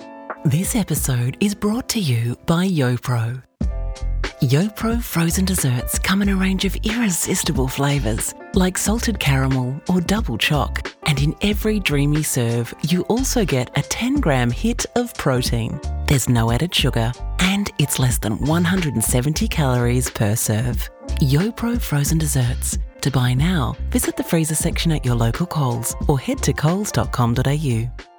This episode is brought to you by YoPro. YoPro frozen desserts come in a range of irresistible flavours, like salted caramel or double choc. And in every dreamy serve, you also get a 10-gram hit of protein. There's no added sugar, and it's less than 170 calories per serve. YoPro frozen desserts. To buy now, visit the freezer section at your local Coles or head to coles.com.au.